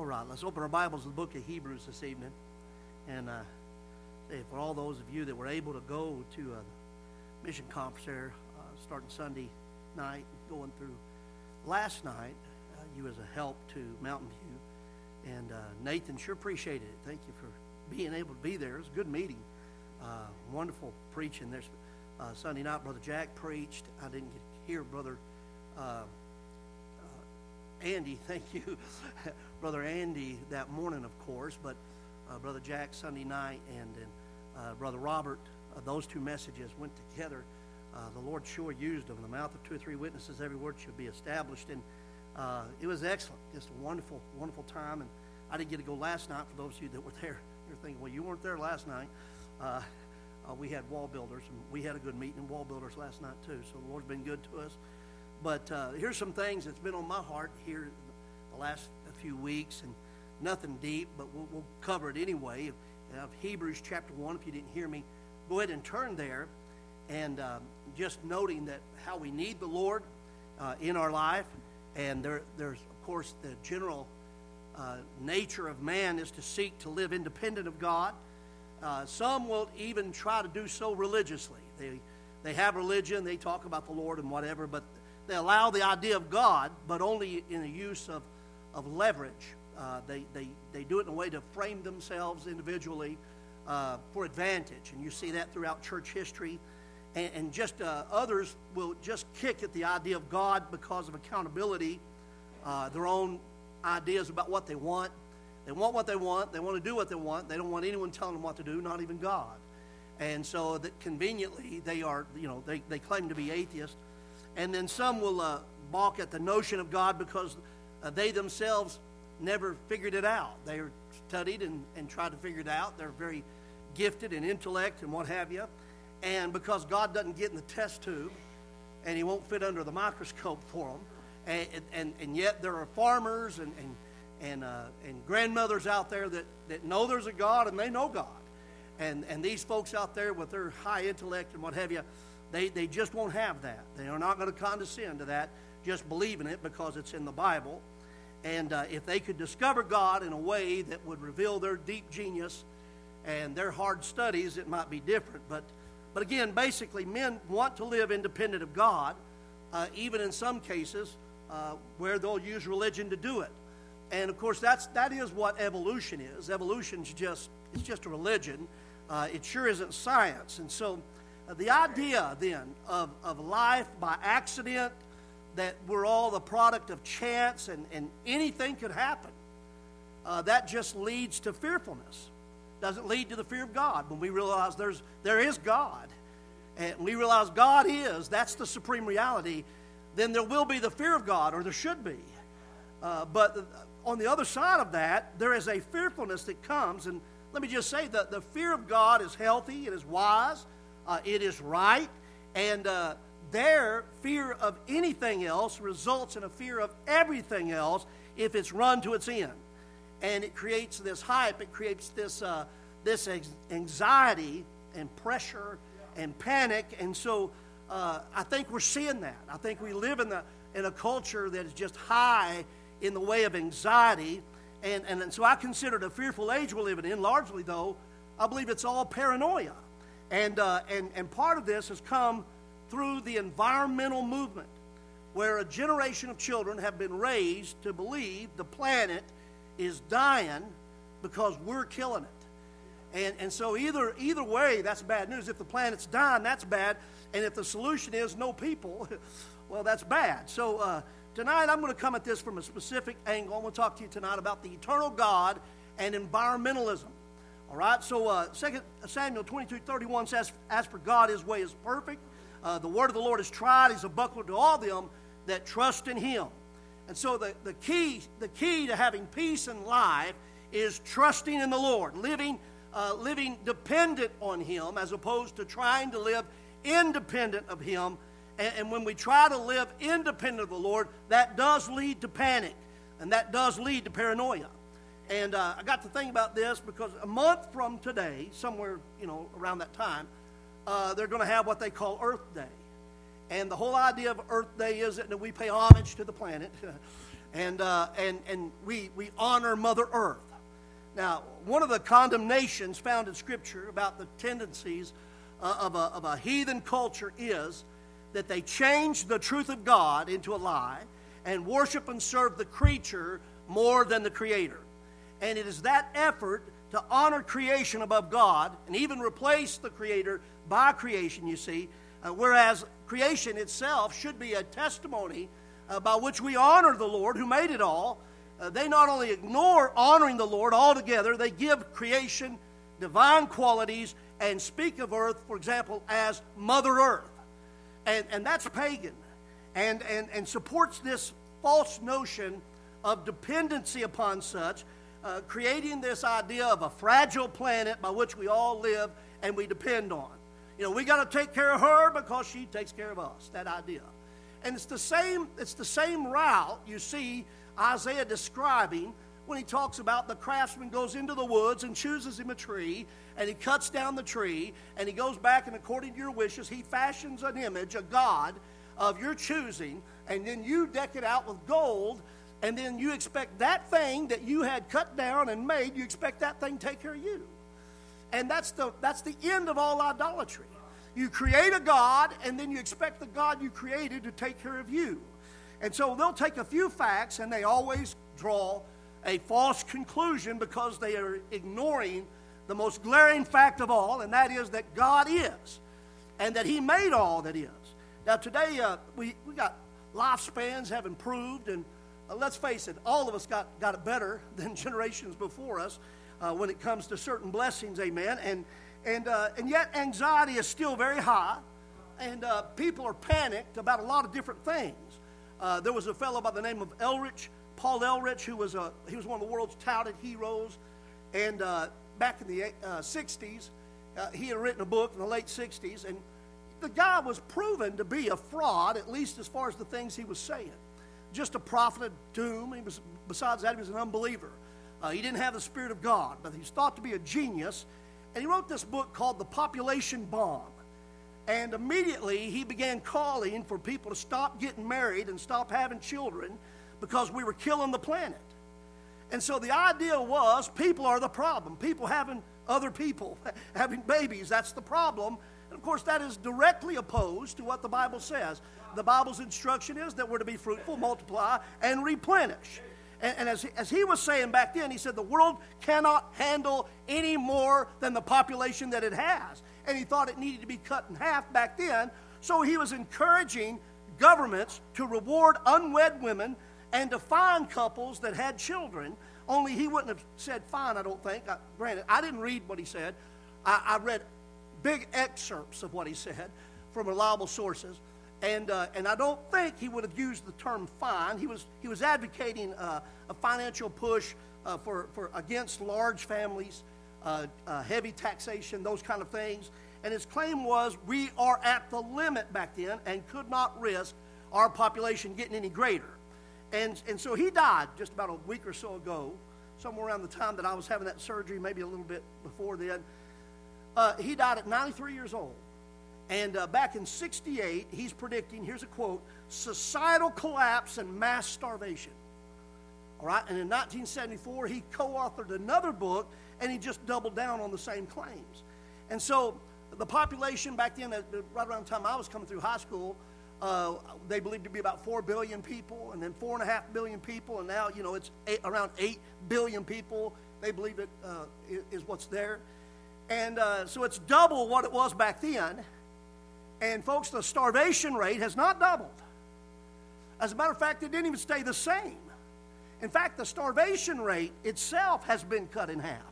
right, let's open our Bibles to the book of Hebrews this evening. And for all those of you that were able to go to the mission conference there starting Sunday night, going through last night, you was a help to Mountain View. And Nathan sure appreciated it. Thank you for being able to be there. It was a good meeting. Wonderful preaching. There's Sunday night, Brother Jack preached. I didn't get to hear Brother Andy, thank you, Brother Andy, that morning, of course, but Brother Jack Sunday night and Brother Robert, those two messages went together. The Lord sure used them. In the mouth of 2 or 3 witnesses, every word should be established. And it was excellent. Just a wonderful, wonderful time. And I didn't get to go last night. For those of you that were there, you're thinking, well, you weren't there last night. We had wall builders, and we had a good meeting in wall builders last night, too. So the Lord's been good to us. But here's some things that's been on my heart here the last few weeks, and nothing deep, but we'll cover it anyway. Hebrews chapter 1, if you didn't hear me, go ahead and turn there, and just noting that how we need the Lord in our life, and there's, of course, the general nature of man is to seek to live independent of God. Some will even try to do so religiously. They have religion, they talk about the Lord and whatever, but they allow the idea of God, but only in the use of leverage. They do it in a way to frame themselves individually for advantage. And you see that throughout church history. And just others will just kick at the idea of God because of accountability, their own ideas about what they want. They want what they want. They want to do what they want. They don't want anyone telling them what to do, not even God. And so that conveniently they are, they claim to be atheists. And then some will balk at the notion of God because they themselves never figured it out. They studied and tried to figure it out. They're very gifted in intellect and what have you. And because God doesn't get in the test tube and he won't fit under the microscope for them, and yet there are farmers and grandmothers out there that know there's a God and they know God. And these folks out there with their high intellect and what have you, they just won't have that. They are not going to condescend to that, just believing it because it's in the Bible. And if they could discover God in a way that would reveal their deep genius and their hard studies, it might be different. But again, basically, men want to live independent of God, even in some cases where they'll use religion to do it. And of course, that is what evolution is. Evolution's just a religion. It sure isn't science. And so the idea then of life by accident, that we're all the product of chance and anything could happen, that just leads to fearfulness. Doesn't lead to the fear of God. When we realize there is God, and we realize God is, that's the supreme reality, then there will be the fear of God, or there should be. But on the other side of that, there is a fearfulness that comes, and let me just say that the fear of God is healthy, it is wise, it is right, and their fear of anything else results in a fear of everything else if it's run to its end. And it creates this hype, it creates this anxiety and pressure and panic. And so I think we're seeing that. I think we live in a culture that is just high in the way of anxiety. And so I consider it a fearful age we're living in. Largely, though, I believe it's all paranoia. And part of this has come through the environmental movement, where a generation of children have been raised to believe the planet is dying because we're killing it. And so either way, that's bad news. If the planet's dying, that's bad. And if the solution is no people, well, that's bad. So tonight I'm going to come at this from a specific angle. I'm going to talk to you tonight about the eternal God and environmentalism. All right, so 2 Samuel 22:31 says, "As for God, his way is perfect. The word of the Lord is tried. He's a buckler to all them that trust in him." And so the key to having peace in life is trusting in the Lord, living dependent on him as opposed to trying to live independent of him. And when we try to live independent of the Lord, that does lead to panic, and that does lead to paranoia. And I got to think about this because a month from today, somewhere around that time, they're going to have what they call Earth Day. And the whole idea of Earth Day is that we pay homage to the planet. And we honor Mother Earth. Now, one of the condemnations found in Scripture about the tendencies of a heathen culture is that they change the truth of God into a lie and worship and serve the creature more than the Creator. And it is that effort to honor creation above God and even replace the Creator by creation, you see, whereas creation itself should be a testimony by which we honor the Lord who made it all. They not only ignore honoring the Lord altogether, they give creation divine qualities and speak of earth, for example, as Mother Earth. And that's pagan and supports this false notion of dependency upon such, creating this idea of a fragile planet by which we all live and we depend on. You know, we got to take care of her because she takes care of us, that idea. And it's the same route you see Isaiah describing when he talks about the craftsman goes into the woods and chooses him a tree, and he cuts down the tree, and he goes back, and according to your wishes, he fashions an image, a god of your choosing, and then you deck it out with gold, and then you expect that thing that you had cut down and made, you expect that thing to take care of you. And that's the end of all idolatry. You create a god, and then you expect the God you created to take care of you. And so they'll take a few facts, and they always draw a false conclusion because they are ignoring the most glaring fact of all, and that is that God is, and that He made all that is. Now today, we got lifespans have improved, and let's face it, all of us got it better than generations before us when it comes to certain blessings, amen. And yet anxiety is still very high, and people are panicked about a lot of different things. There was a fellow by the name of Paul Ehrlich, who was one of the world's touted heroes, and back in the 60s, he had written a book in the late 60s, and the guy was proven to be a fraud, at least as far as the things he was saying. Just a prophet of doom. Besides that, he was an unbeliever. He didn't have the Spirit of God, but he's thought to be a genius, and he wrote this book called The Population Bomb. And immediately he began calling for people to stop getting married and stop having children because we were killing the planet. And so the idea was people are the problem. People having other people, having babies, that's the problem. And of course that is directly opposed to what the Bible says. The Bible's instruction is that we're to be fruitful, multiply, and replenish. And as he was saying back then, he said the world cannot handle any more than the population that it has. And he thought it needed to be cut in half back then. So he was encouraging governments to reward unwed women and to fine couples that had children. Only he wouldn't have said fine, I don't think. Granted, I didn't read what he said. I read big excerpts of what he said from reliable sources. And I don't think he would have used the term fine. He was advocating a financial push for against large families, heavy taxation, those kind of things. And his claim was we are at the limit back then and could not risk our population getting any greater. And so he died just about a week or so ago, somewhere around the time that I was having that surgery, maybe a little bit before then. He died at 93 years old. And back in 68, he's predicting, here's a quote, societal collapse and mass starvation. All right, and in 1974, he co-authored another book, and he just doubled down on the same claims. And so the population back then, right around the time I was coming through high school, they believed to be about 4 billion people, and then 4.5 billion people, and now, it's around 8 billion people. They believe it is what's there. And so it's double what it was back then. And folks, the starvation rate has not doubled. As a matter of fact, it didn't even stay the same. In fact, the starvation rate itself has been cut in half.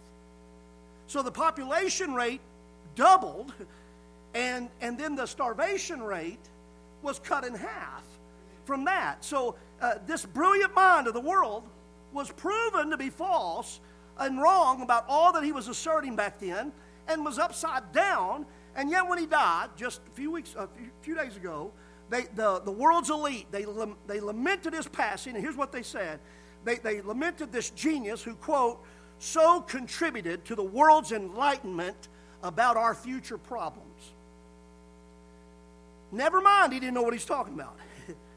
So the population rate doubled, and then the starvation rate was cut in half from that. So this brilliant mind of the world was proven to be false and wrong about all that he was asserting back then, and was upside down. And yet when he died, just a few days ago, the world's elite, they lamented his passing, and here's what they said. They lamented this genius who, quote, so contributed to the world's enlightenment about our future problems. Never mind, he didn't know what he's talking about.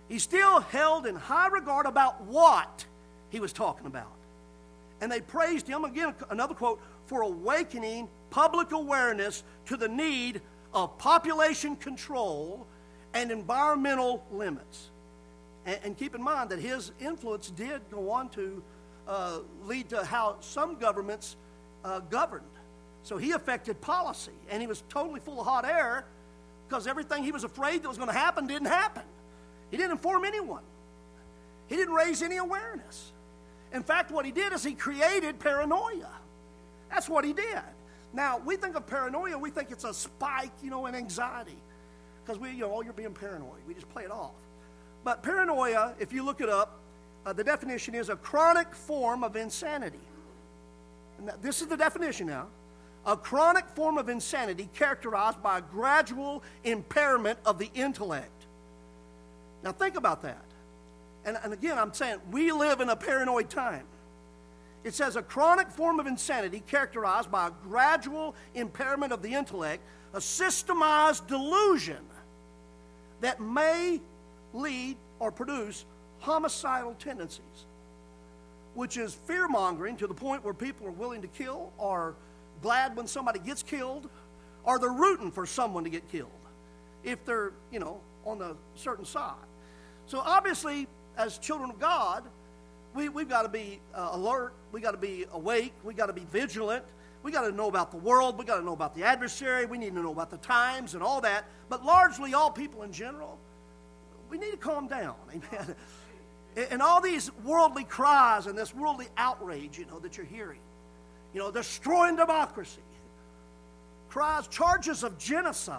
He still held in high regard about what he was talking about. And they praised him, again, another quote, for awakening public awareness to the need of population control and environmental limits. And keep in mind that his influence did go on to lead to how some governments governed. So he affected policy, and he was totally full of hot air because everything he was afraid that was going to happen didn't happen. He didn't inform anyone. He didn't raise any awareness. In fact, what he did is he created paranoia. That's what he did. Now, we think of paranoia, we think it's a spike, in anxiety. Because you're being paranoid. We just play it off. But paranoia, if you look it up, the definition is a chronic form of insanity. And this is the definition now. A chronic form of insanity characterized by a gradual impairment of the intellect. Now think about that. And again, I'm saying we live in a paranoid time. It says a chronic form of insanity characterized by a gradual impairment of the intellect, a systemized delusion that may lead or produce homicidal tendencies, which is fear-mongering to the point where people are willing to kill, or glad when somebody gets killed, or they're rooting for someone to get killed if they're, on a certain side. So obviously, as children of God, we've got to be alert, we've got to be awake, we've got to be vigilant, we've got to know about the world, we've got to know about the adversary, we need to know about the times and all that, but largely all people in general, we need to calm down, amen. And all these worldly cries and this worldly outrage, that you're hearing, destroying democracy, cries, charges of genocide,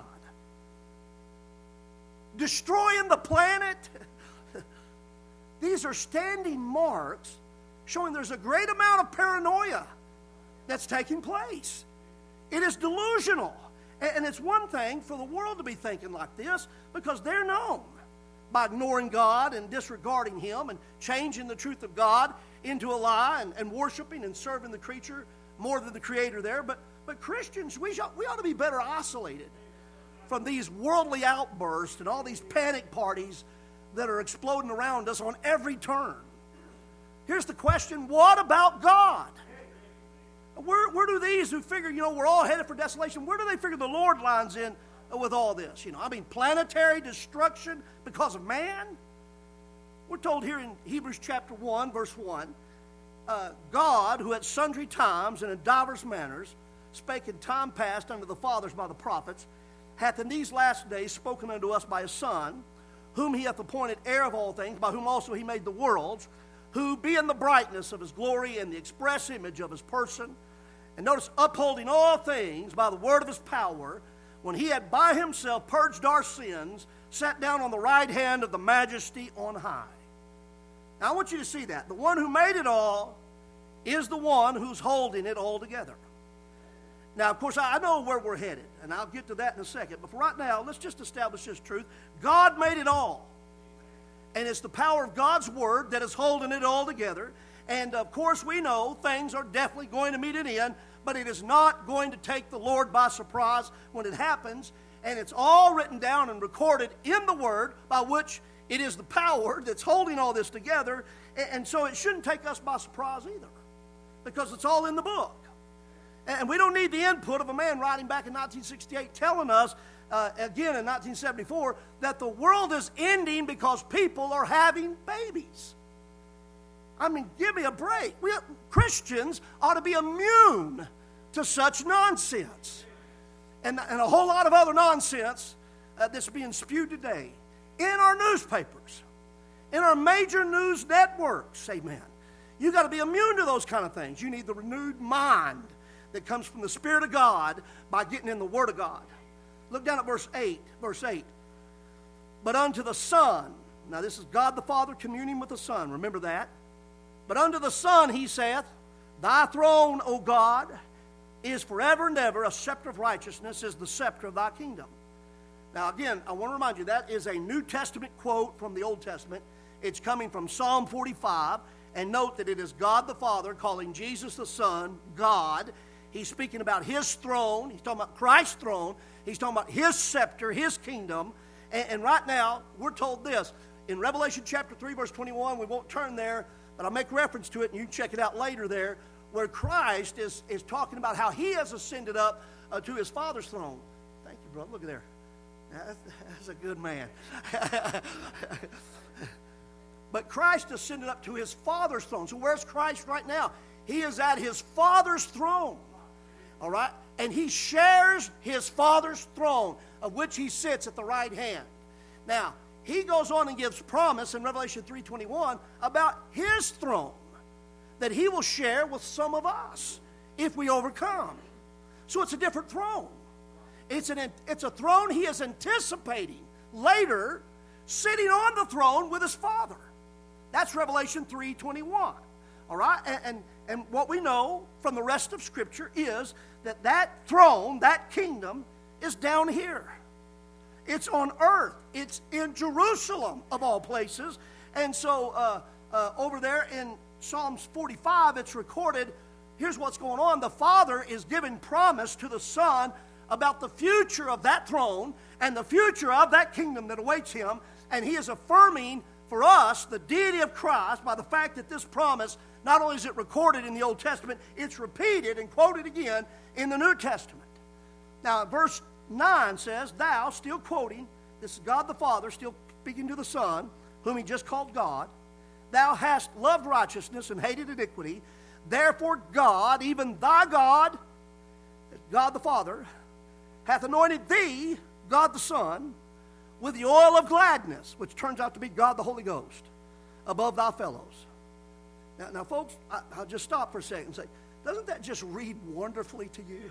destroying the planet. These are standing marks showing there's a great amount of paranoia that's taking place. It is delusional. And it's one thing for the world to be thinking like this because they're known by ignoring God and disregarding Him and changing the truth of God into a lie and worshiping and serving the creature more than the Creator there. But Christians, we ought to be better isolated from these worldly outbursts and all these panic parties that are exploding around us on every turn. Here's the question, what about God? Where do these who figure, we're all headed for desolation, where do they figure the Lord lines in with all this? Planetary destruction because of man? We're told here in Hebrews chapter 1, verse 1, God, who at sundry times and in divers manners spake in time past unto the fathers by the prophets, hath in these last days spoken unto us by His Son, whom He hath appointed heir of all things, by whom also He made the worlds, who being the brightness of His glory and the express image of His person, and notice, upholding all things by the word of His power, when He had by Himself purged our sins, sat down on the right hand of the Majesty on high. Now I want you to see that. The one who made it all is the one who's holding it all together. Now, of course, I know where we're headed, and I'll get to that in a second. But for right now, let's just establish this truth. God made it all. And it's the power of God's Word that is holding it all together. And, of course, we know things are definitely going to meet an end, but it is not going to take the Lord by surprise when it happens. And it's all written down and recorded in the Word by which it is the power that's holding all this together. And so it shouldn't take us by surprise either, because it's all in the book. And we don't need the input of a man writing back in 1968 telling us, again in 1974, that the world is ending because people are having babies. I mean, give me a break. Christians ought to be immune to such nonsense. And a whole lot of other nonsense that's being spewed today in our newspapers, in our major news networks, amen. You've got to be immune to those kind of things. You need the renewed mind that comes from the Spirit of God by getting in the Word of God. Look down at verse 8. But unto the Son, now this is God the Father communing with the Son, remember that. But unto the Son he saith, Thy throne, O God, is forever and ever, a scepter of righteousness is the scepter of Thy kingdom. Now again, I want to remind you, that is a New Testament quote from the Old Testament. It's coming from Psalm 45, and note that it is God the Father calling Jesus the Son God. He's speaking about His throne. He's talking about Christ's throne. He's talking about His scepter, His kingdom. And right now, we're told this. in Revelation chapter 3, verse 21, we won't turn there, but I'll make reference to it, and you can check it out later there, where Christ is talking about how he has ascended up to his Father's throne. Thank you, brother. Look at there. That's a good man. But Christ ascended up to his Father's throne. So where's Christ right now? He is at his Father's throne. All right? And he shares his Father's throne, of which he sits at the right hand. Now, he goes on and gives promise in Revelation 3:21 about his throne that he will share with some of us if we overcome. So it's a different throne. It's a throne he is anticipating later sitting on the throne with his Father. That's Revelation 3:21. All right? And what we know from the rest of Scripture is that throne, that kingdom, is down here. It's on earth. It's in Jerusalem, of all places. And so over there in Psalms 45, it's recorded, here's what's going on. The Father is giving promise to the Son about the future of that throne and the future of that kingdom that awaits him. And he is affirming for us the deity of Christ by the fact that this promise, not only is it recorded in the Old Testament, it's repeated and quoted again in the New Testament. Now, verse 9 says, thou, still quoting, this is God the Father, still speaking to the Son, whom he just called God, thou hast loved righteousness and hated iniquity. Therefore God, even thy God, God the Father, hath anointed thee, God the Son, with the oil of gladness, which turns out to be God the Holy Ghost, above thy fellows. Now folks, I'll just stop for a second and say, doesn't that just read wonderfully to you?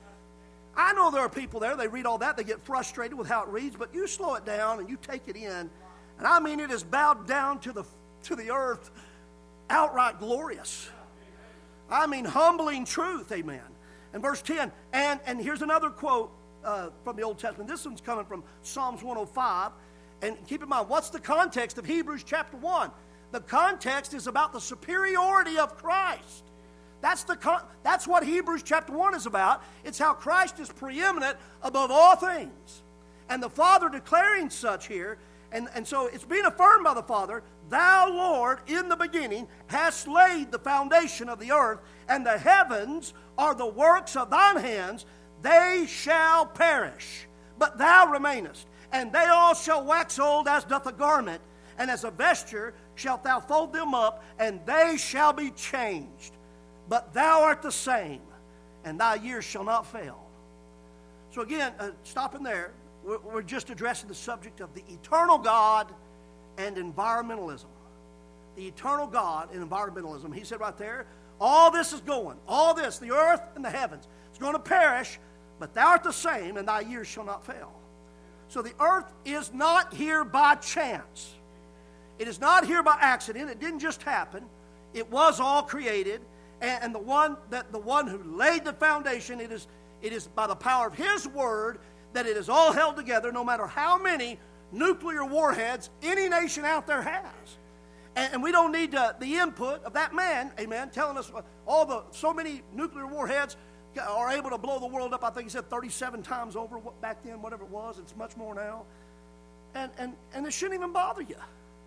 I know there are people there, they read all that, they get frustrated with how it reads, but you slow it down and you take it in, and I mean it is bowed down to the earth, outright glorious. I mean humbling truth, amen. And verse 10, and here's another quote from the Old Testament. This one's coming from Psalms 105. And keep in mind, what's the context of Hebrews chapter 1? The context is about the superiority of Christ. That's what Hebrews chapter 1 is about. It's how Christ is preeminent above all things. And the Father declaring such here, and so it's being affirmed by the Father, thou, Lord, in the beginning hast laid the foundation of the earth, and the heavens are the works of thine hands. They shall perish, but thou remainest, and they all shall wax old as doth a garment, and as a vesture shalt thou fold them up, and they shall be changed. But thou art the same, and thy years shall not fail. So again, stopping there, we're just addressing the subject of the eternal God and environmentalism. The eternal God and environmentalism. He said right there, all this is going, all this, the earth and the heavens, it's going to perish, but thou art the same, and thy years shall not fail. So the earth is not here by chance. It is not here by accident. It didn't just happen. It was all created. And the one who laid the foundation, it is by the power of his word that it is all held together, no matter how many nuclear warheads any nation out there has. And we don't need the input of that man, amen, telling us so many nuclear warheads are able to blow the world up. I think he said 37 times over back then, whatever it was. It's much more now. And it shouldn't even bother you.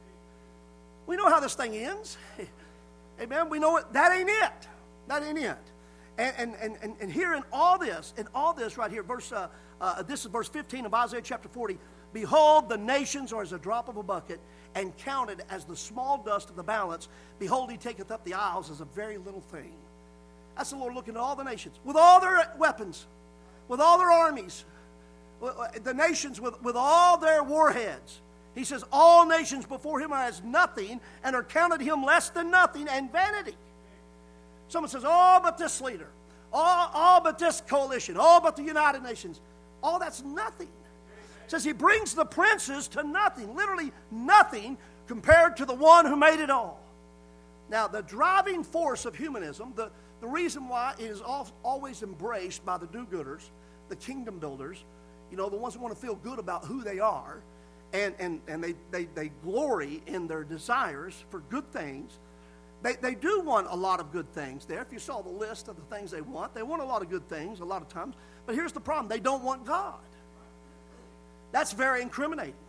We know how this thing ends. Amen. We know it. That ain't it. That ain't it. And here in all this right here, this is verse 15 of Isaiah chapter 40. Behold, the nations are as a drop of a bucket, and counted as the small dust of the balance. Behold, he taketh up the isles as a very little thing. That's the Lord looking at all the nations, with all their weapons, with all their armies, the nations with all their warheads. He says, all nations before him are as nothing, and are counted him less than nothing, and vanity. Someone says, oh, but this leader, all but this coalition, all but the United Nations, all that's nothing. It says he brings the princes to nothing, literally nothing, compared to the one who made it all. Now, the driving force of humanism, the reason why it is always embraced by the do-gooders, the kingdom builders, the ones who want to feel good about who they are, and they glory in their desires for good things. They do want a lot of good things there. If you saw the list of the things they want a lot of good things a lot of times. But here's the problem. They don't want God. That's very incriminating.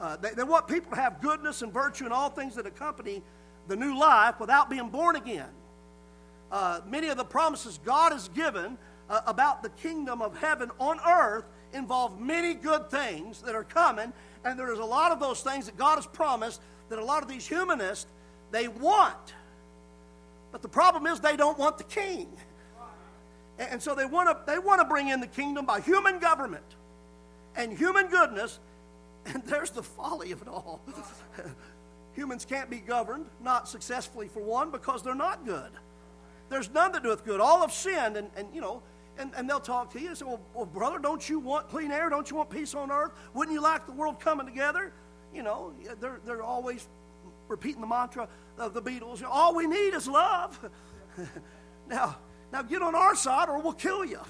They want people to have goodness and virtue and all things that accompany the new life without being born again. Many of the promises God has given about the kingdom of heaven on earth involve many good things that are coming, and there's a lot of those things that God has promised that a lot of these humanists, they want. But the problem is they don't want the king. And so they want to bring in the kingdom by human government and human goodness, and there's the folly of it all. Humans can't be governed, not successfully for one, because they're not good. There's none that doeth good. All have sinned, and they'll talk to you and say, well, brother, don't you want clean air? Don't you want peace on earth? Wouldn't you like the world coming together? They're always repeating the mantra of the Beatles, all we need is love. Now get on our side or we'll kill you.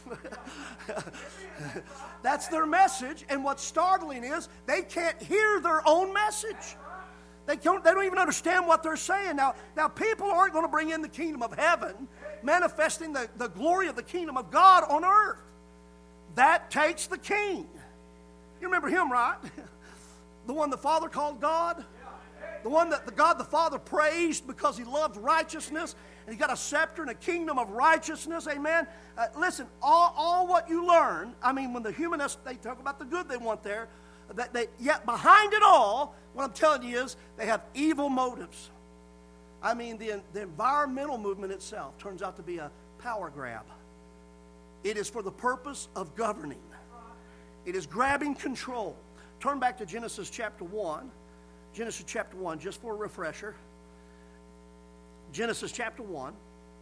That's their message, and what's startling is they can't hear their own message. They don't even understand what they're saying. Now people aren't going to bring in the kingdom of heaven, manifesting the glory of the kingdom of God on earth. That takes the king. You remember him, right? The one the Father called God? The one that God the Father praised because he loved righteousness, and he got a scepter and a kingdom of righteousness, amen? Listen, all what you learn, when the humanists, they talk about the good they want there, yet behind it all, what I'm telling you is they have evil motives. The environmental movement itself turns out to be a power grab. It is for the purpose of governing. It is grabbing control. Turn back to Genesis chapter 1. Genesis chapter 1, just for a refresher. Genesis chapter 1.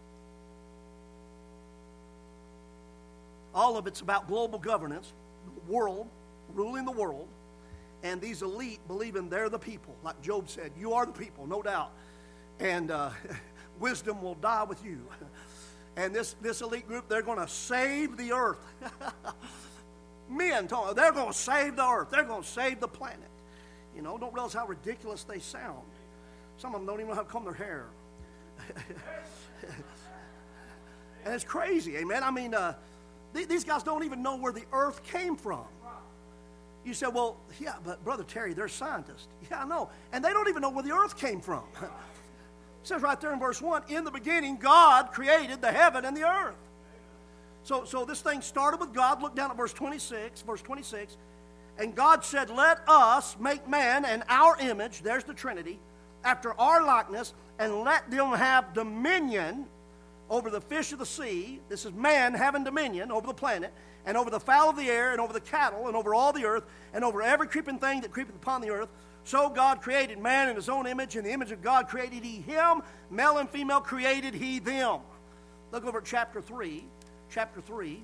All of it's about global governance, the world, ruling the world, and these elite believing they're the people. Like Job said, you are the people, no doubt. And wisdom will die with you. And this elite group, they're going to save the earth. Men, they're going to save the earth. They're going to save the planet. Don't realize how ridiculous they sound. Some of them don't even know how to comb their hair. And it's crazy, amen? These guys don't even know where the earth came from. You say, well, yeah, but Brother Terry, they're scientists. Yeah, I know. And they don't even know where the earth came from. It says right there in verse 1, in the beginning, God created the heaven and the earth. So this thing started with God. Look down at verse 26. And God said, let us make man in our image, there's the Trinity, after our likeness, and let them have dominion over the fish of the sea. This is man having dominion over the planet, and over the fowl of the air, and over the cattle, and over all the earth, and over every creeping thing that creepeth upon the earth. So God created man in his own image. In the image of God created he him. Male and female created he them. Look over at chapter 3. Chapter 3.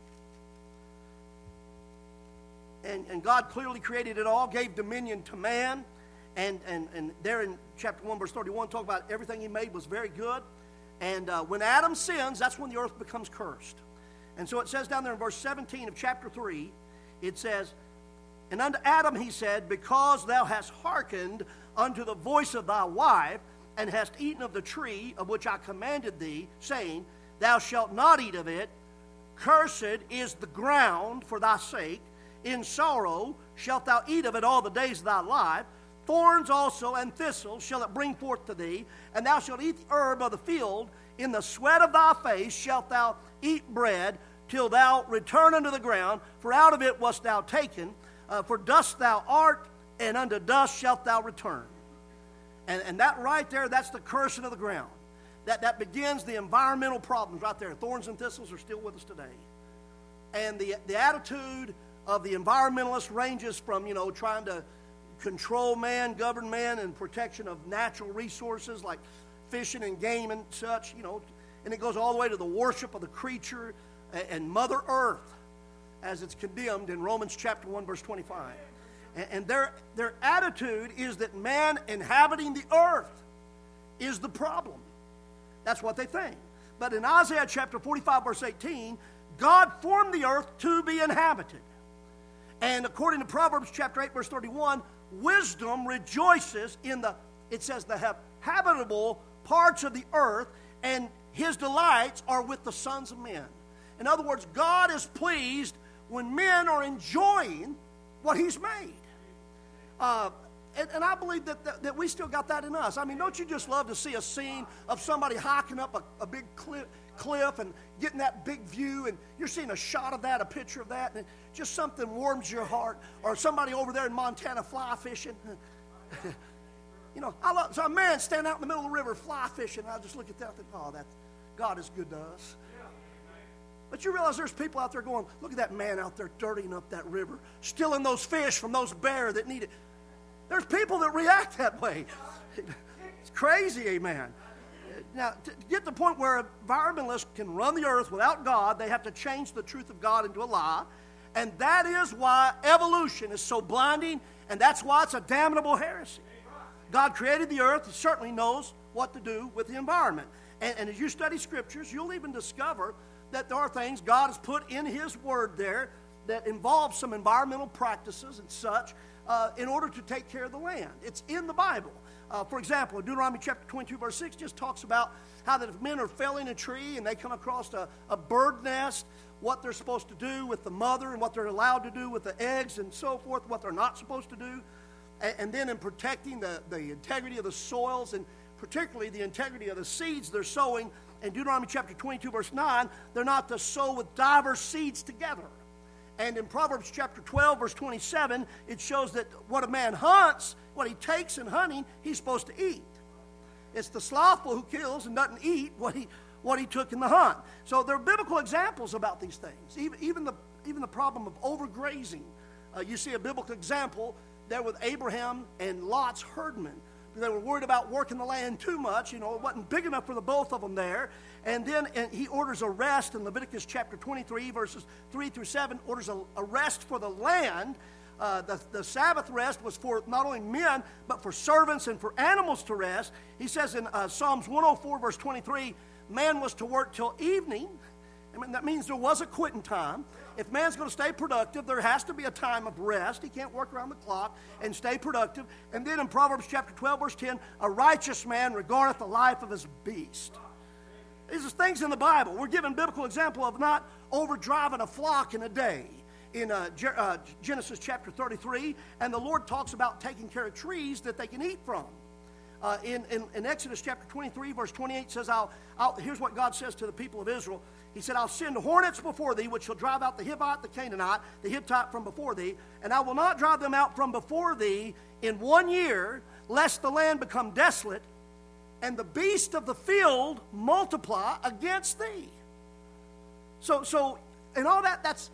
And God clearly created it all, gave dominion to man. And there in chapter 1, verse 31, talk about everything he made was very good. And when Adam sins, that's when the earth becomes cursed. And so it says down there in verse 17 of chapter 3, it says, and unto Adam he said, because thou hast hearkened unto the voice of thy wife, and hast eaten of the tree of which I commanded thee, saying, thou shalt not eat of it, cursed is the ground for thy sake, in sorrow shalt thou eat of it all the days of thy life. Thorns also and thistles shall it bring forth to thee, and thou shalt eat the herb of the field. In the sweat of thy face shalt thou eat bread, till thou return unto the ground, for out of it wast thou taken. For dust thou art, and unto dust shalt thou return. And that right there, that's the cursing of the ground. That begins the environmental problems right there. Thorns and thistles are still with us today. And the attitude of the environmentalists ranges from, trying to control man, govern man, and protection of natural resources like fishing and game and such, and it goes all the way to the worship of the creature and Mother Earth as it's condemned in Romans chapter 1, verse 25. And their attitude is that man inhabiting the earth is the problem. That's what they think. But in Isaiah chapter 45, verse 18, God formed the earth to be inhabited. And according to Proverbs chapter 8, verse 31, wisdom rejoices in the habitable parts of the earth, and his delights are with the sons of men. In other words, God is pleased when men are enjoying what he's made. And I believe that we still got that in us. I mean, don't you just love to see a scene of somebody hiking up a big cliff and getting that big view, and you're seeing a shot of that, a picture of that, and just something warms your heart. Or somebody over there in Montana fly fishing. You know, so a man standing out in the middle of the river fly fishing. I just look at that and think, oh, God is good to us. But you realize there's people out there going, look at that man out there dirtying up that river, stealing those fish from those bears that need it. There's people that react that way. It's crazy, amen. Now, to get to the point where environmentalists can run the earth without God, they have to change the truth of God into a lie. And that is why evolution is so blinding, and that's why it's a damnable heresy. God created the earth. He certainly knows what to do with the environment. And as you study scriptures, you'll even discover that there are things God has put in His Word there that involve some environmental practices and such in order to take care of the land. It's in the Bible. For example, Deuteronomy chapter 22, verse 6 just talks about how that if men are felling a tree and they come across a bird nest, what they're supposed to do with the mother and what they're allowed to do with the eggs and so forth, what they're not supposed to do. And then in protecting the integrity of the soils and particularly the integrity of the seeds they're sowing, in Deuteronomy chapter 22, verse 9, they're not to sow with diverse seeds together. And in Proverbs chapter 12, verse 27, it shows that what a man hunts, what he takes in hunting, he's supposed to eat. It's the slothful who kills and doesn't eat what he took in the hunt. So there are biblical examples about these things. Even the problem of overgrazing. You see a biblical example there with Abraham and Lot's herdmen. They were worried about working the land too much. You know, it wasn't big enough for the both of them there. And then he orders a rest in Leviticus chapter 23, verses 3 through 7, orders a rest for the land. The Sabbath rest was for not only men, but for servants and for animals to rest. He says in Psalms 104, verse 23, man was to work till evening. I mean, that means there was a quitting time. If man's going to stay productive, there has to be a time of rest. He can't work around the clock and stay productive. And then in Proverbs chapter 12, verse 10, a righteous man regardeth the life of his beast. These are things in the Bible. We're given biblical example of not overdriving a flock in a day. In Genesis chapter 33, and the Lord talks about taking care of trees that they can eat from. In Exodus chapter 23, verse 28 says, here's what God says to the people of Israel. He said, I'll send hornets before thee, which shall drive out the Hivite, the Canaanite, the Hittite from before thee, and I will not drive them out from before thee in 1 year, lest the land become desolate, and the beasts of the field multiply against thee. So and all that's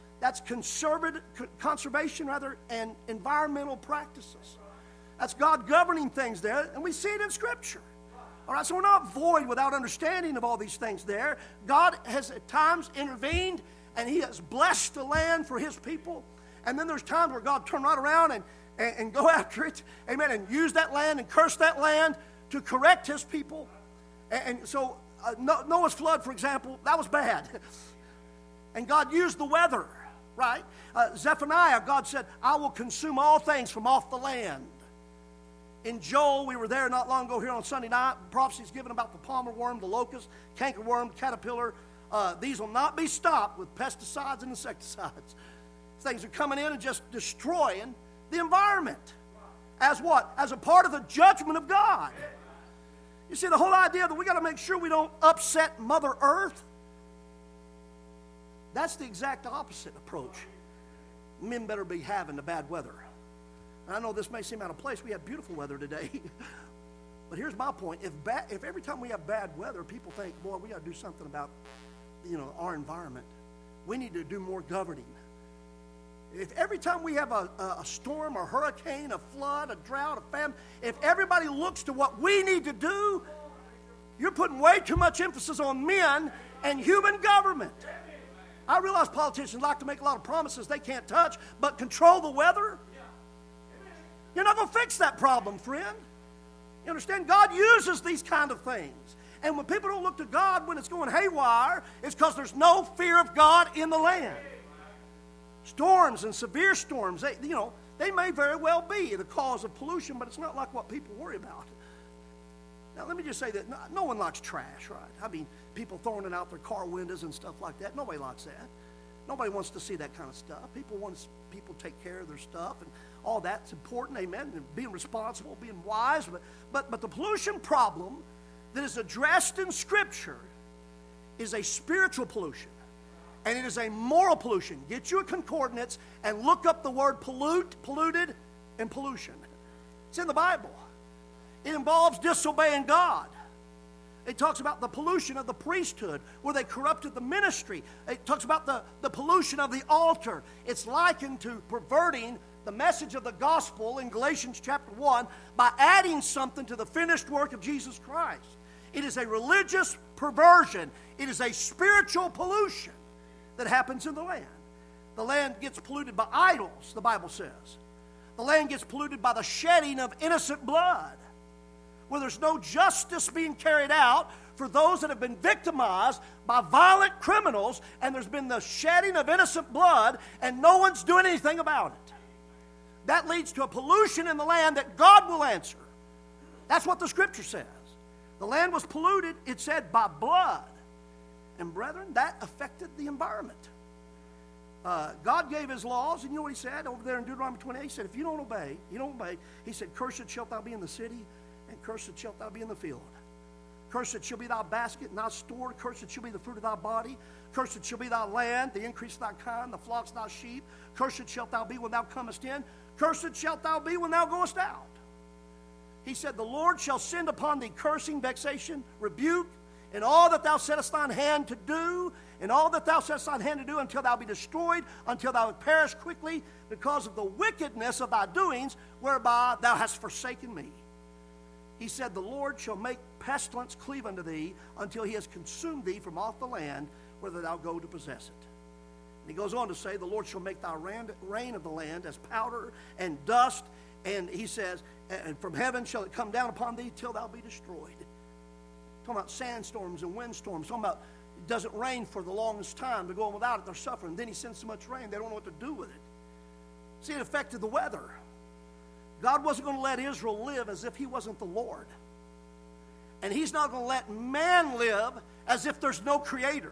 conservation and environmental practices. That's God governing things there, and we see it in Scripture. All right, so we're not void without understanding of all these things there. God has at times intervened, and He has blessed the land for His people. And then there's times where God turned right around and go after it, amen, and use that land and curse that land to correct His people. And so Noah's flood, for example, that was bad. And God used the weather, right? Zephaniah, God said, I will consume all things from off the land. In Joel, we were there not long ago here on Sunday night. Prophecies given about the palmer worm, the locust, cankerworm, caterpillar. These will not be stopped with pesticides and insecticides. Things are coming in and just destroying the environment. As what? As a part of the judgment of God. You see, the whole idea that we got to make sure we don't upset Mother Earth, that's the exact opposite approach. Men better be having the bad weather. And I know this may seem out of place. We have beautiful weather today. But here's my point. If every time we have bad weather, people think, boy, we got to do something about, our environment. We need to do more governing. If every time we have a storm, a hurricane, a flood, a drought, a famine, if everybody looks to what we need to do, you're putting way too much emphasis on men and human government. I realize politicians like to make a lot of promises they can't touch, but control the weather? You're not going to fix that problem, friend. You understand? God uses these kind of things. And when people don't look to God when it's going haywire, it's because there's no fear of God in the land. Storms and severe storms, they may very well be the cause of pollution, but it's not like what people worry about. Now, let me just say that no one likes trash, right? I mean, people throwing it out their car windows and stuff like that. Nobody likes that. Nobody wants to see that kind of stuff. People to take care of their stuff and all that's important, amen, and being responsible, being wise. But the pollution problem that is addressed in Scripture is a spiritual pollution. And it is a moral pollution. Get you a concordance and look up the word pollute, polluted, and pollution. It's in the Bible. It involves disobeying God. It talks about the pollution of the priesthood, where they corrupted the ministry. It talks about the pollution of the altar. It's likened to perverting the message of the gospel in Galatians chapter 1 by adding something to the finished work of Jesus Christ. It is a religious perversion. It is a spiritual pollution that happens in the land. The land gets polluted by idols, the Bible says. The land gets polluted by the shedding of innocent blood, where there's no justice being carried out for those that have been victimized by violent criminals, and there's been the shedding of innocent blood, and no one's doing anything about it. That leads to a pollution in the land that God will answer. That's what the Scripture says. The land was polluted, it said, by blood. And brethren, that affected the environment. God gave his laws, and you know what he said over there in Deuteronomy 28? He said, if you don't obey, he said, cursed shalt thou be in the city, and cursed shalt thou be in the field. Cursed shall be thy basket and thy store. Cursed shall be the fruit of thy body. Cursed shall be thy land, the increase of thy kind, the flocks of thy sheep. Cursed shalt thou be when thou comest in. Cursed shalt thou be when thou goest out. He said, the Lord shall send upon thee cursing, vexation, rebuke, and all that thou settest thine hand to do, and all that thou settest thine hand to do until thou be destroyed, until thou perish quickly, because of the wickedness of thy doings, whereby thou hast forsaken me. He said, the Lord shall make pestilence cleave unto thee, until he has consumed thee from off the land, whither thou go to possess it. And he goes on to say, the Lord shall make thy rain of the land as powder and dust, and he says, and from heaven shall it come down upon thee till thou be destroyed. Talking about sandstorms and windstorms. Talking about it doesn't rain for the longest time. They're going without it. They're suffering. Then he sends so much rain, they don't know what to do with it. See, it affected the weather. God wasn't going to let Israel live as if he wasn't the Lord. And he's not going to let man live as if there's no creator,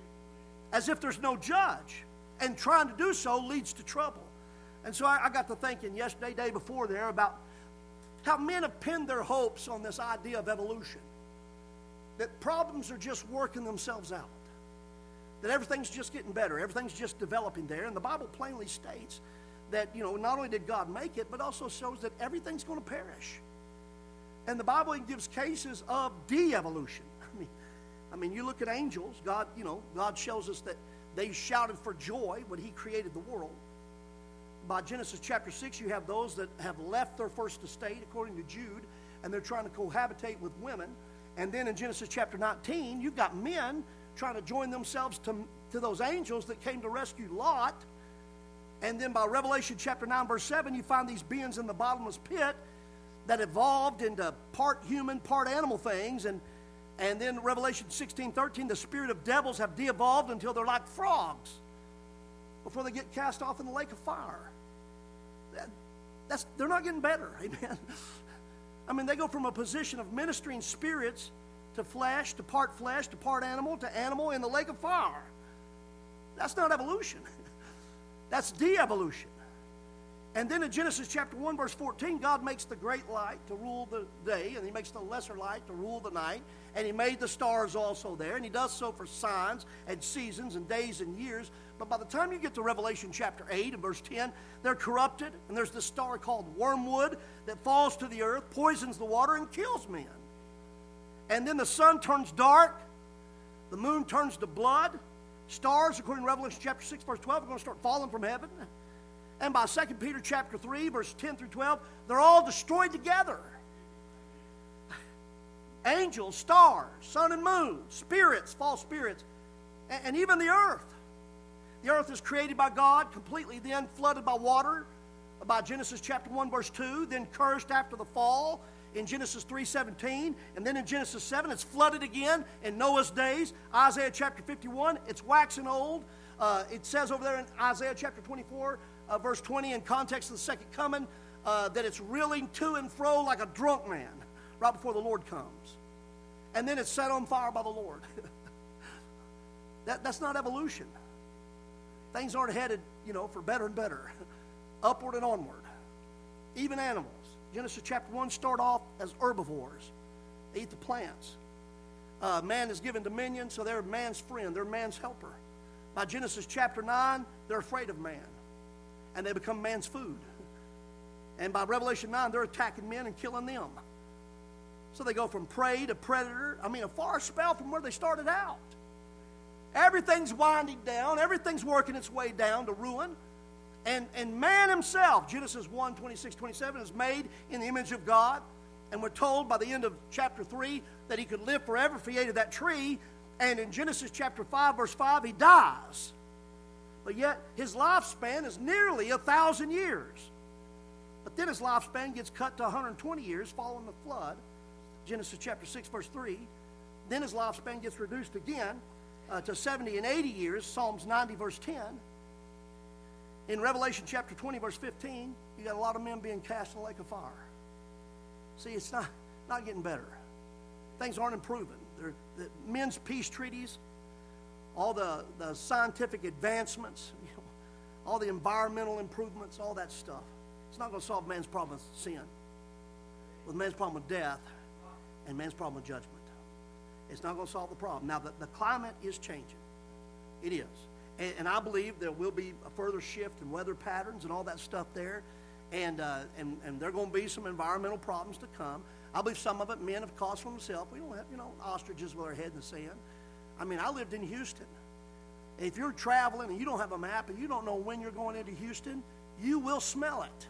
as if there's no judge. And trying to do so leads to trouble. And so I got to thinking yesterday, day before there, about how men have pinned their hopes on this idea of evolution. That problems are just working themselves out. That everything's just getting better. Everything's just developing there. And the Bible plainly states that, not only did God make it, but also shows that everything's going to perish. And the Bible gives cases of de-evolution. I mean, you look at angels. God shows us that they shouted for joy when he created the world. By Genesis chapter 6, you have those that have left their first estate, according to Jude, and they're trying to cohabitate with women. And then in Genesis chapter 19, you've got men trying to join themselves to those angels that came to rescue Lot. And then by Revelation chapter 9, verse 7, you find these beings in the bottomless pit that evolved into part human, part animal things. And then Revelation 16:13, the spirit of devils have de-evolved until they're like frogs before they get cast off in the lake of fire. They're not getting better, amen. I mean, they go from a position of ministering spirits to flesh, to part animal, to animal in the lake of fire. That's not evolution. That's de-evolution. And then in Genesis chapter 1, verse 14, God makes the great light to rule the day, and he makes the lesser light to rule the night, and he made the stars also there, and he does so for signs and seasons and days and years. But by the time you get to Revelation chapter 8 and verse 10, they're corrupted, and there's this star called wormwood that falls to the earth, poisons the water, and kills men. And then the sun turns dark, the moon turns to blood, stars, according to Revelation chapter 6, verse 12, are going to start falling from heaven. And by 2 Peter chapter 3, verse 10 through 12, they're all destroyed together. Angels, stars, sun and moon, spirits, false spirits, and even the earth. The earth is created by God completely, then flooded by water by Genesis chapter 1, verse 2, then cursed after the fall in Genesis 3:17, and then in Genesis 7, it's flooded again in Noah's days. Isaiah chapter 51, it's waxing old. It says over there in Isaiah chapter 24, verse 20, in context of the second coming, that it's reeling to and fro like a drunk man right before the Lord comes. And then it's set on fire by the Lord. That's not evolution. Things aren't headed, for better and better, upward and onward. even animals. Genesis chapter 1 start off as herbivores. They eat the plants. Man is given dominion, so they're man's friend. They're man's helper. By Genesis chapter 9, they're afraid of man, and they become man's food. And by Revelation 9, they're attacking men and killing them. So they go from prey to predator. I mean, a far spell from where they started out. Everything's winding down. Everything's working its way down to ruin. And man himself, Genesis 1, 26, 27, is made in the image of God. And we're told by the end of chapter 3 that he could live forever if he ate of that tree. And in Genesis chapter 5, verse 5, he dies. But yet his lifespan is nearly 1,000 years. But then his lifespan gets cut to 120 years following the flood. Genesis chapter 6, verse 3. Then his lifespan gets reduced again to 70 and 80 years, Psalms 90, verse 10. In Revelation chapter 20, verse 15, you got a lot of men being cast in the lake of fire. See, it's not getting better. Things aren't improving. The men's peace treaties, all the scientific advancements, all the environmental improvements, all that stuff. It's not going to solve man's problem with sin, with man's problem with death, and man's problem with judgment. It's not going to solve the problem. Now, the climate is changing. It is. And I believe there will be a further shift in weather patterns and all that stuff there. And there are going to be some environmental problems to come. I believe some of it men have caused for themselves. We don't have, ostriches with our head in the sand. I mean, I lived in Houston. If you're traveling and you don't have a map and you don't know when you're going into Houston, you will smell it.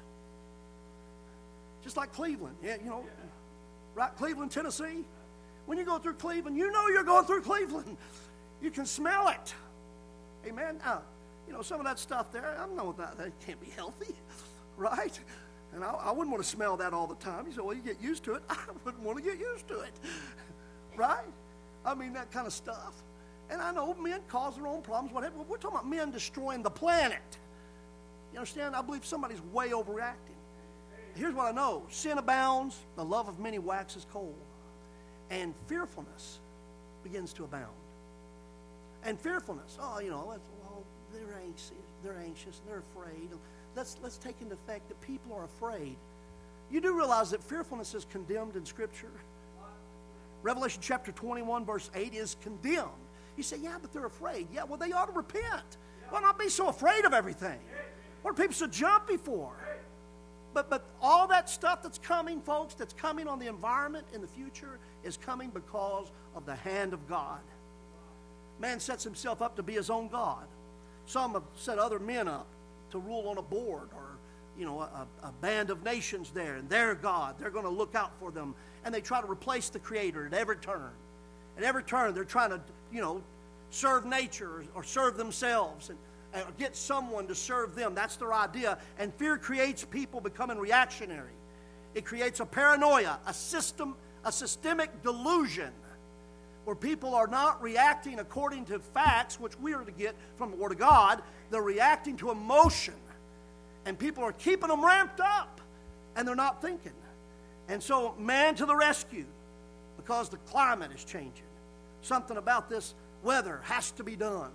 Just like Cleveland. Yeah, right? Cleveland, Tennessee. When you go through Cleveland, you know you're going through Cleveland. You can smell it. Amen. Some of that stuff there, I know that can't be healthy, right? And I wouldn't want to smell that all the time. You say, well, you get used to it. I wouldn't want to get used to it, right? I mean, that kind of stuff. And I know men cause their own problems, whatever. We're talking about men destroying the planet. You understand? I believe somebody's way overreacting. Here's what I know. Sin abounds, the love of many waxes cold, and fearfulness begins to abound. And fearfulness, they're anxious, they're afraid. Let's take into effect that people are afraid. You do realize that fearfulness is condemned in Scripture? Revelation chapter 21, verse 8 is condemned. You say, yeah, but they're afraid. Yeah, well, they ought to repent. Why not be so afraid of everything? What are people so jumpy for? But all that stuff that's coming, folks, that's coming on the environment in the future is coming because of the hand of God. Man sets himself up to be his own God. Some have set other men up to rule on a board or, a band of nations there, and they're God. They're going to look out for them. And they try to replace the Creator at every turn. At every turn, they're trying to, serve nature or serve themselves and get someone to serve them. That's their idea. And fear creates people becoming reactionary. It creates a paranoia, a systemic delusion where people are not reacting according to facts, which we are to get from the Word of God. They're reacting to emotion. And people are keeping them ramped up, and they're not thinking. And so, man to the rescue, because the climate is changing. Something about this weather has to be done.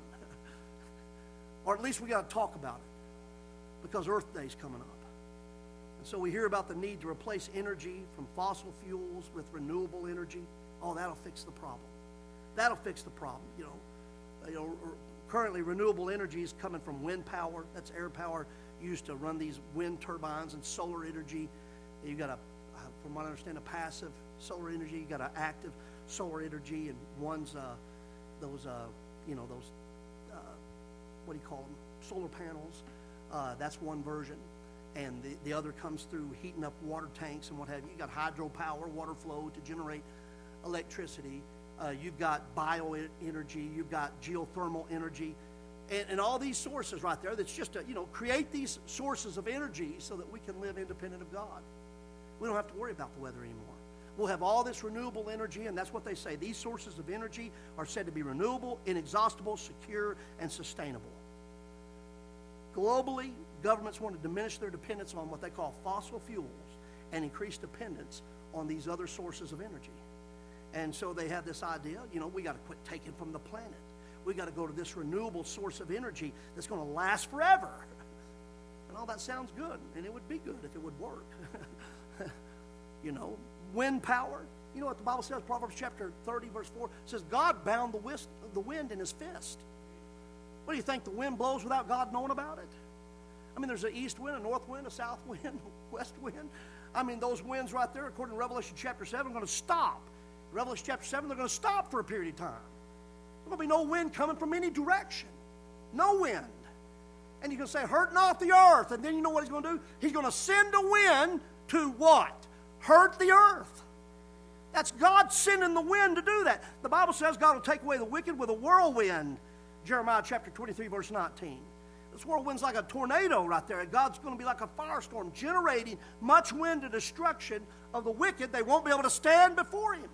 Or at least we got to talk about it, because Earth Day's coming up. And so we hear about the need to replace energy from fossil fuels with renewable energy. Oh, that'll fix the problem. That'll fix the problem. Currently renewable energy is coming from wind power. That's air power used to run these wind turbines, and solar energy. You got from what I understand, a passive solar energy. You got an active solar energy, and one's those what do you call them? Solar panels. That's one version, and the other comes through heating up water tanks and what have you. You got hydropower, water flow to generate electricity. You've got bioenergy. You've got geothermal energy. And all these sources right there, that's just create these sources of energy so that we can live independent of God. We don't have to worry about the weather anymore. We'll have all this renewable energy, and that's what they say. These sources of energy are said to be renewable, inexhaustible, secure, and sustainable. Globally, governments want to diminish their dependence on what they call fossil fuels and increase dependence on these other sources of energy. And so they have this idea, we got to quit taking from the planet. We got to go to this renewable source of energy that's going to last forever. all that sounds good, and it would be good if it would work. You know, wind power. You know what the Bible says, Proverbs chapter 30, verse 4, says, God bound the wind in his fist. What do you think, the wind blows without God knowing about it? I mean, there's an east wind, a north wind, a south wind, a west wind. I mean, those winds right there, according to Revelation chapter 7, are going to stop. Revelation chapter 7, they're going to stop for a period of time. There's going to be no wind coming from any direction. No wind. And you can say, hurting off the earth. And then you know what he's going to do? He's going to send a wind to what? Hurt the earth. That's God sending the wind to do that. The Bible says God will take away the wicked with a whirlwind. Jeremiah chapter 23, verse 19. This whirlwind's like a tornado right there. God's going to be like a firestorm, generating much wind to destruction of the wicked. They won't be able to stand before him.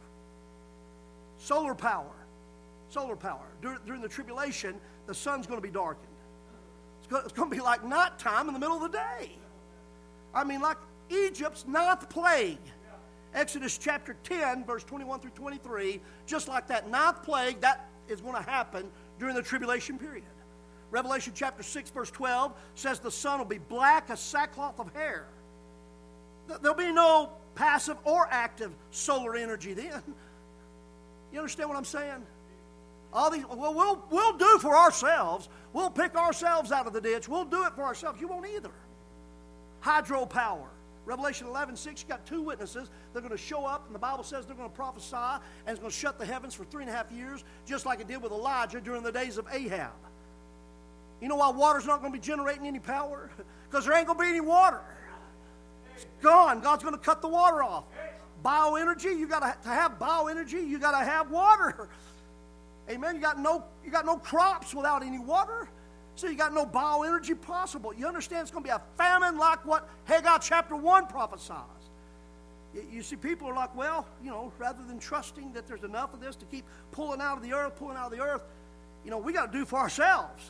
Solar power. Solar power. During the tribulation, the sun's going to be darkened. It's going to be like nighttime in the middle of the day. I mean, like Egypt's 9th plague. Exodus chapter 10, verse 21 through 23, just like that 9th plague, that is going to happen during the tribulation period. Revelation chapter 6, verse 12 says the sun will be black as sackcloth of hair. There'll be no passive or active solar energy then. You understand what I'm saying? All these, well, we'll do for ourselves. We'll pick ourselves out of the ditch. We'll do it for ourselves. You won't either. Hydropower. Revelation 11:6, you got 2 witnesses. They're going to show up, and the Bible says they're going to prophesy, and it's going to shut the heavens for 3.5 years, just like it did with Elijah during the days of Ahab. You know why water's not going to be generating any power? Because there ain't going to be any water. It's gone. God's going to cut the water off. Bioenergy, you got to have bioenergy. You got to have water. Amen. You got no crops without any water. So you got no bioenergy possible. You understand it's going to be a famine like what Haggai chapter 1 prophesies. You see, people are like, well, you know, rather than trusting that there's enough of this to keep pulling out of the earth, you know, we got to do for ourselves.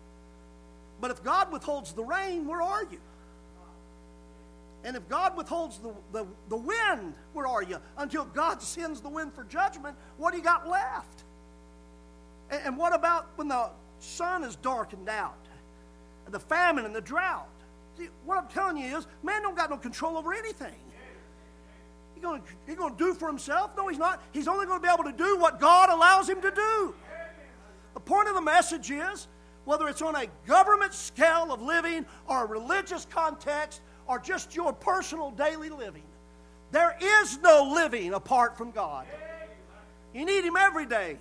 But if God withholds the rain, where are you? And if God withholds the wind, where are you? Until God sends the wind for judgment, what do you got left? And what about when the sun is darkened out, the famine and the drought? See, what I'm telling you is, man don't got no control over anything. He's going to do for himself? No, he's not. He's only going to be able to do what God allows him to do. The point of the message is, whether it's on a government scale of living or a religious context or just your personal daily living, there is no living apart from God. You need him every day.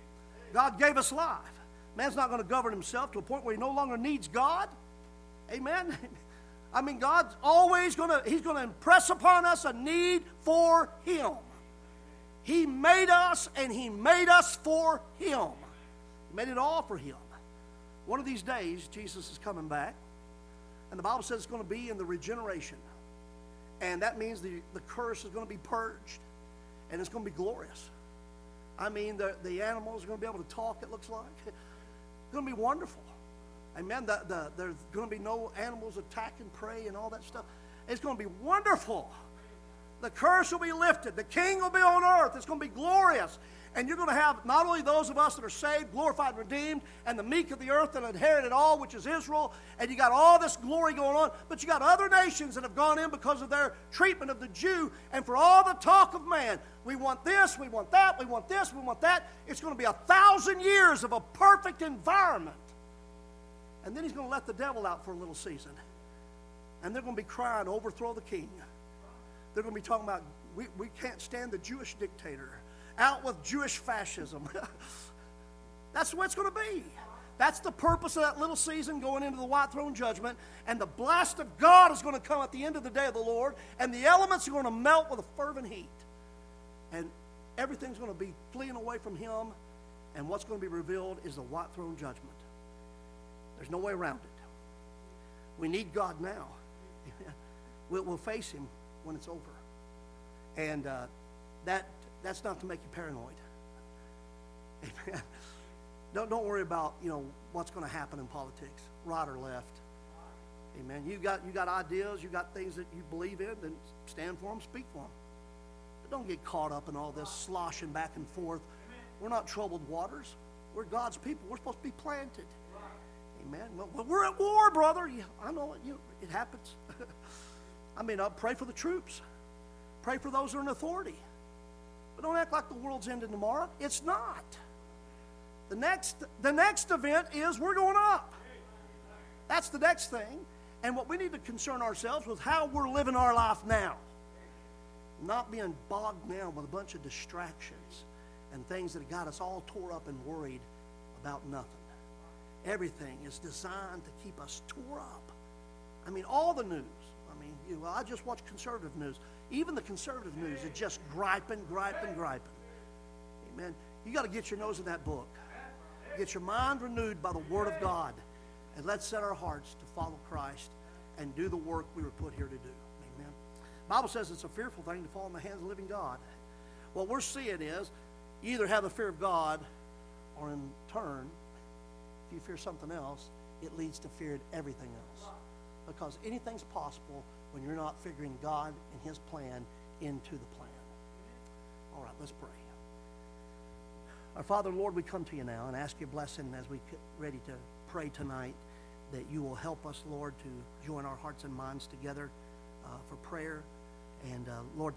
God gave us life. Man's not going to govern himself to a point where he no longer needs God. Amen. I mean, God's always he's going to impress upon us a need for him. He made us, and he made us for him. He made it all for him. One of these days, Jesus is coming back, and the Bible says it's going to be in the regeneration. And that means the curse is going to be purged, and it's going to be glorious. I mean, the animals are going to be able to talk, it looks like. It's going to be wonderful. Amen. There's going to be no animals attacking prey and all that stuff. It's going to be wonderful. The curse will be lifted. The king will be on earth. It's going to be glorious. And you're going to have not only those of us that are saved, glorified, redeemed, and the meek of the earth that inherit it all, which is Israel, and you got all this glory going on, but you got other nations that have gone in because of their treatment of the Jew, and for all the talk of man, we want this, we want that, we want this, we want that. It's going to be 1,000 years of a perfect environment. And then he's going to let the devil out for a little season. And they're going to be crying, overthrow the king. They're going to be talking about, we can't stand the Jewish dictator. Out with Jewish fascism. That's what it's going to be. That's the purpose of that little season going into the white throne judgment. And the blast of God is going to come at the end of the day of the Lord. And the elements are going to melt with a fervent heat. And everything's going to be fleeing away from him. And what's going to be revealed is the white throne judgment. There's no way around it. We need God now. We'll face him when it's over. And that's not to make you paranoid. Amen. Don't worry about, what's going to happen in politics, right or left. Amen. You got ideas, you got things that you believe in, then stand for them, speak for them. But don't get caught up in all this sloshing back and forth. We're not troubled waters. We're God's people. We're supposed to be planted. Amen. Well, we're at war, brother. Yeah, I know it happens. I mean, I'll pray for the troops. Pray for those who are in authority. But don't act like the world's ending tomorrow. It's not. The next event is we're going up. That's the next thing. And what we need to concern ourselves with how we're living our life now. Not being bogged down with a bunch of distractions and things that have got us all tore up and worried about nothing. Everything is designed to keep us tore up. I mean, all the news. I mean, I just watch conservative news. Even the conservative news is just griping. Amen. You got to get your nose in that book. Get your mind renewed by the Word of God. And let's set our hearts to follow Christ and do the work we were put here to do. Amen. The Bible says it's a fearful thing to fall in the hands of the living God. What we're seeing is you either have the fear of God, or in turn, if you fear something else, it leads to fearing everything else. Because anything's possible when you're not figuring God and His plan into the plan. All right, let's pray. Our Father, Lord, we come to you now and ask your blessing as we get ready to pray tonight, that you will help us, Lord, to join our hearts and minds together for prayer. And, Lord,